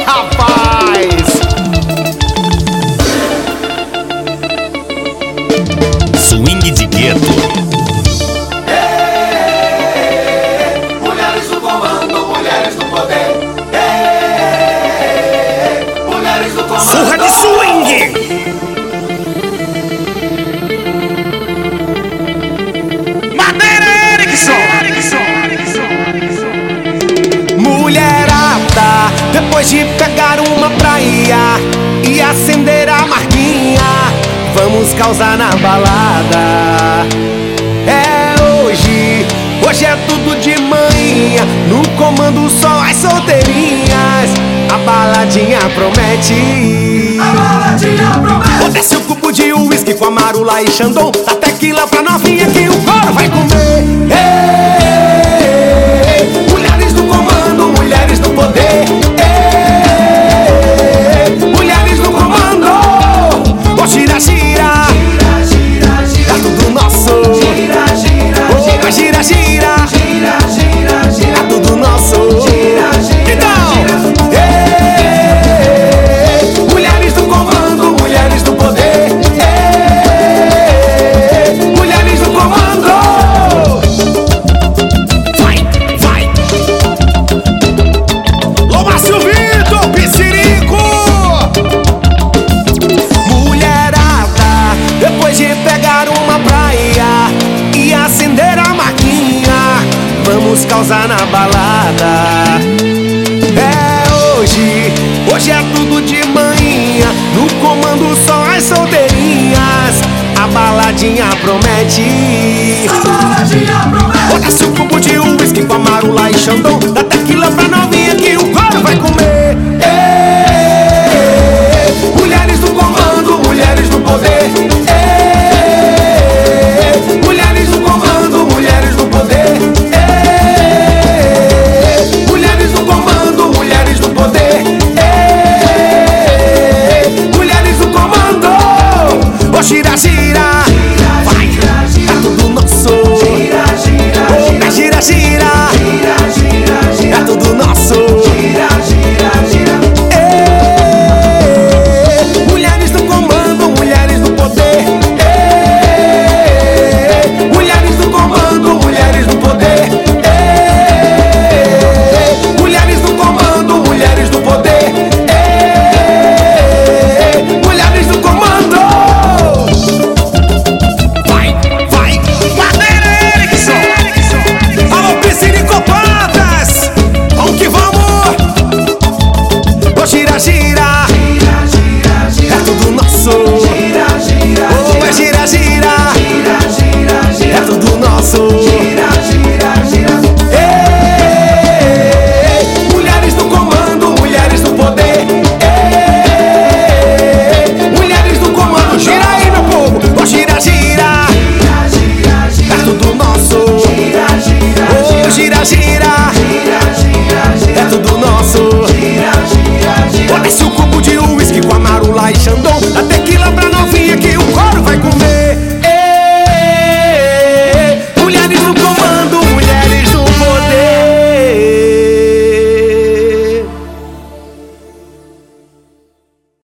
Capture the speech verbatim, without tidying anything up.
rapaz! Swing de gueto. Mulheres no comando, mulheres no poder. Mulheres no comando. Surra de swing! Madeira Erickson! Mulherada, depois de pegar uma praia e acender a marquinha, vamos causar na balada. É hoje, hoje é tudo de manhã, no comando só as solteirinhas. A baladinha promete. A baladinha promete. Desce o cubo de uísque com a marula e xandão, da tequila pra novinha que o couro vai comer. Ei, mulheres no comando, mulheres no poder. Ei, mulheres no comando. Ô gira, gira, Gira, gira, gira. tá tudo nosso. Gira, gira, Ô, gira. gira, gira, Gira, gira, gira. tá tudo nosso. Gira, gira, Então, ei, mulheres no comando, mulheres no poder. Ei, mulheres no comando. Vai, vai. Lomárcio Vitor, Piscirico. Mulherada, depois de pegar uma praia e acender a maquinha, vamos causar na balada. É hoje, hoje é tudo de manhã, no comando só as solteirinhas. A baladinha promete. A baladinha promete. Desce o cubo de uísque com a marula e xandão,